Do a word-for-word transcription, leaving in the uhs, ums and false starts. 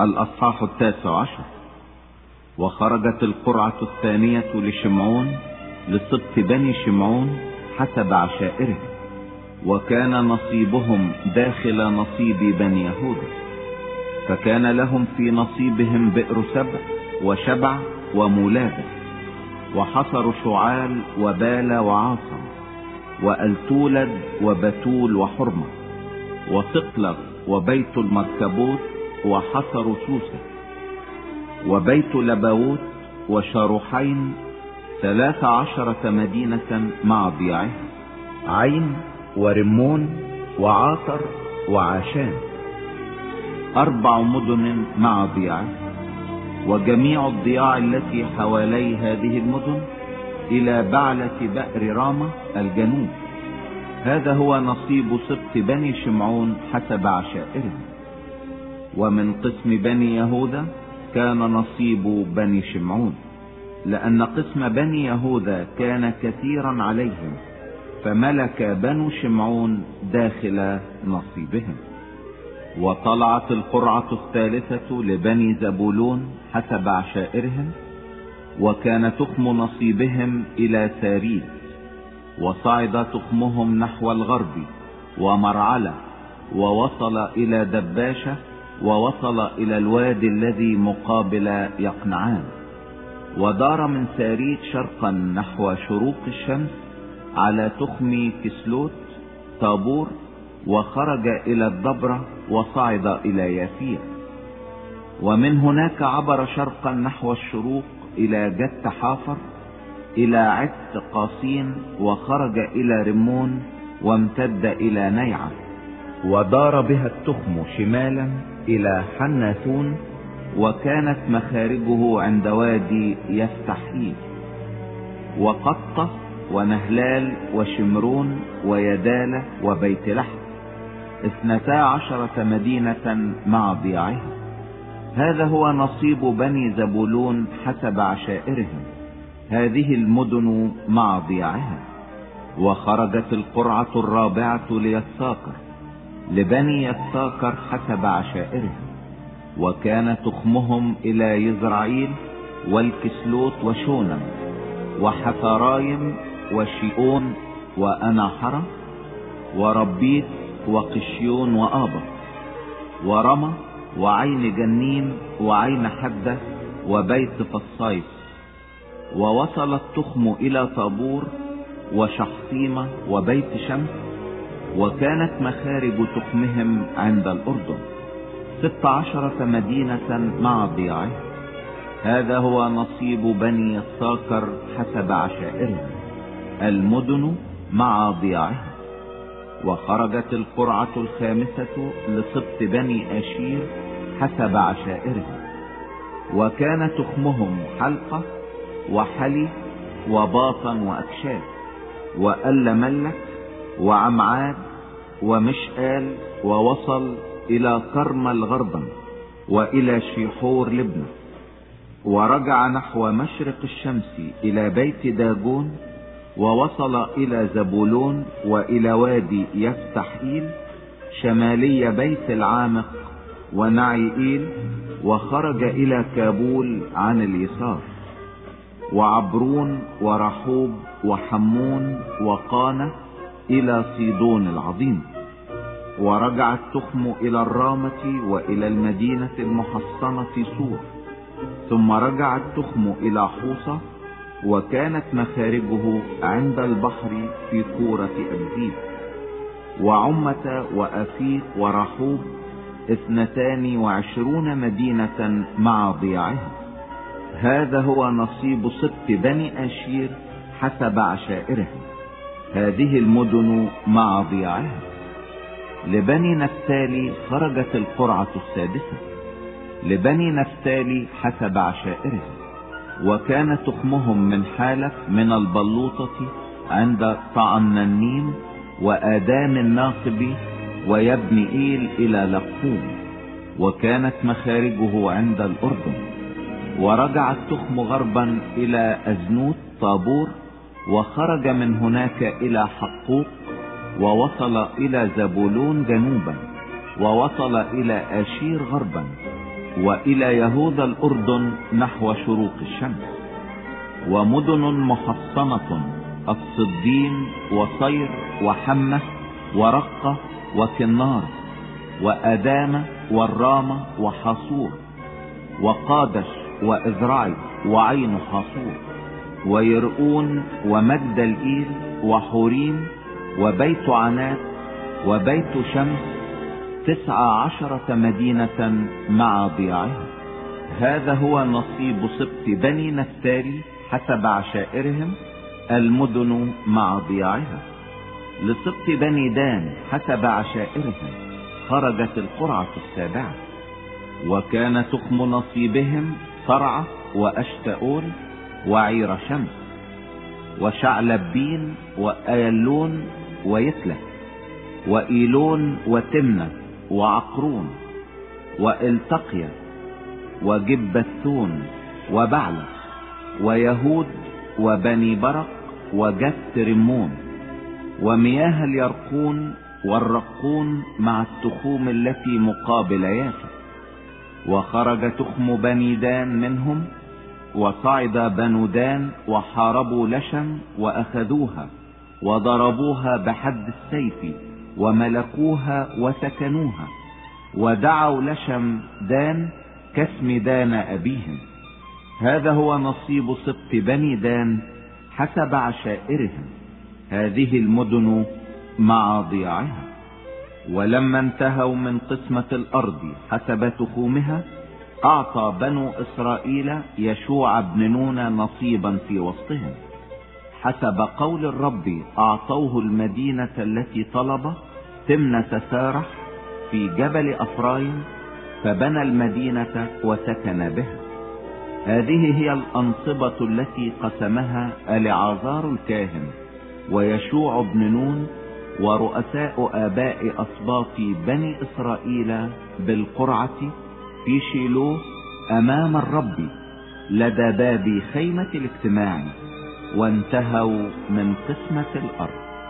الأصحاح التاسع عشر. وخرجت القرعة الثانية لشمعون لسبط بني شمعون حسب عشائرهم، وكان نصيبهم داخل نصيب بني يهوذا. فكان لهم في نصيبهم بئر سبع وشبع ومولادة، وحصر شعال وبال وعاصم وألتولد وبتول وحرمة وصقلغ وبيت المركبوت وحصر سوسة وبيت لباوت وشاروحين، ثلاث عشرة مدينة مع ضياعها، عين ورمون وعاصر وعاشان، أربع مدن مع ضياعها. وجميع الضياع التي حوالي هذه المدن إلى بعلة بئر رامة الجنوب. هذا هو نصيب سبط بني شمعون حسب عشائرهم. ومن قسم بني يهوذا كان نصيب بني شمعون، لأن قسم بني يهوذا كان كثيرا عليهم، فملك بنو شمعون داخل نصيبهم. وطلعت القرعة الثالثة لبني زبولون حسب عشائرهم، وكان تخم نصيبهم إلى ساريد، وصعد تخمهم نحو الغرب ومرعلة، ووصل إلى دباشة، ووصل إلى الوادي الذي مقابل يقنعان، ودار من ساريد شرقا نحو شروق الشمس على تخم كسلوت طابور، وخرج إلى الضبرة وصعد إلى يافير. ومن هناك عبر شرقا نحو الشروق إلى جت حافر إلى عت قاسين، وخرج إلى رمون وامتد إلى نيعة، ودار بها التخم شمالا إلى حناثون، وكانت مخارجه عند وادي يفتحيل. وقطة ونهلال وشمرون ويدالة وبيت لحم، اثنتا عشرة مدينة مع ضياعها. هذا هو نصيب بني زبولون حسب عشائرهم، هذه المدن مع ضياعها. وخرجت القرعة الرابعة ليساكر لبني يساكر حسب عشائرهم، وكان تخمهم إلى يزرعيل والكسلوت وشونم وحفرايم وشيئون وأناحرة وربيت وقشيون وآبط ورمى وعين جنيم وعين حدة وبيت فصيص. ووصل التخم إلى طابور وشحطيمة وبيت شمس، وكانت مخارج تخمهم عند الأردن، ست عشرة مدينة مع ضياعها. هذا هو نصيب بني يساكر حسب عشائرهم، المدن مع ضياعها. وخرجت القرعة الخامسة لسبط بني آشير حسب عشائرهم، وكان تخمهم حلقة وحلي وباطن وأكشاف وأل ملك وعمعاد ومشآل، ووصل إلى كرمل غربا وإلى شيحور لبنى، ورجع نحو مشرق الشمس إلى بيت داجون، ووصل إلى زبولون وإلى وادي يفتحيل شمالي بيت العامق ونعيئيل، وخرج إلى كابول عن اليسار، وعبرون ورحوب وحمون وقانة إلى صيدون العظيم. ورجع التخم إلى الرامة وإلى المدينة المحصنة سور، ثم رجع التخم إلى حوصة، وكانت مخارجه عند البحر في كورة أبزيب. وعمة وأفيق ورحوب، اثنتان وعشرون مدينة مع ضياعها. هذا هو نصيب سبط بني آشير حسب عشائرهم، هذه المدن مع ضياعها. لبني نفتالي خرجت القرعة السادسة لبني نفتالي حسب عشائرهم، وكان تخمهم من حالف من البلوطة عند طعننين وآدام الناصب ويبن إيل إلى لقوم، وكانت مخارجه عند الأردن. ورجع التخم غربا إلى أزنوت طابور، وخرج من هناك إلى حقوق، ووصل إلى زبولون جنوبا، ووصل إلى آشير غربا، وإلى يهوذا الأردن نحو شروق الشمس. ومدن محصنة الصديم وصير وحمة ورقة وكنار وأدامة والرامة وحاصور وقادش وإذراعي وعين حاصور ويرؤون ومجد الإيل وحوريم وبيت عنات وبيت شمس، تسع عشرة مدينة مع ضياعها. هذا هو نصيب سبط بني نفتالي حسب عشائرهم، المدن مع ضياعها. لسبط بني دان حسب عشائرهم خرجت القرعة السابعة. وكان تخم نصيبهم صرعة وأشتاؤول وعير شمس وشعلبين وأيلون ويتلة وإيلون وتمنة وعقرون وإلتقيا وجبثون وبعلة ويهود وبني برق وجت رمون ومياه اليرقون والرقون مع التخوم التي مقابل يافا. وخرج تخم بني دان منهم، وصعد بنو دان وحاربوا لشم وأخذوها وضربوها بحد السيف وملكوها وسكنوها، ودعوا لشم دان كاسم دان أبيهم. هذا هو نصيب سبط بني دان حسب عشائرهم، هذه المدن مع ضياعها. ولما انتهوا من قسمة الأرض حسب تخومها، أعطى بنو إسرائيل يشوع بن نون نصيبا في وسطهم حسب قول الرب. أعطوه المدينة التي طلب تمنة سارح في جبل أفرايم، فبنى المدينة وسكن بها. هذه هي الأنصبة التي قسمها العازار الكاهن ويشوع بن نون ورؤساء آباء أسباط بني إسرائيل بالقرعة في شيلوه أمام الرب لدى باب خيمة الاجتماع، وانتهوا من قسمة الأرض.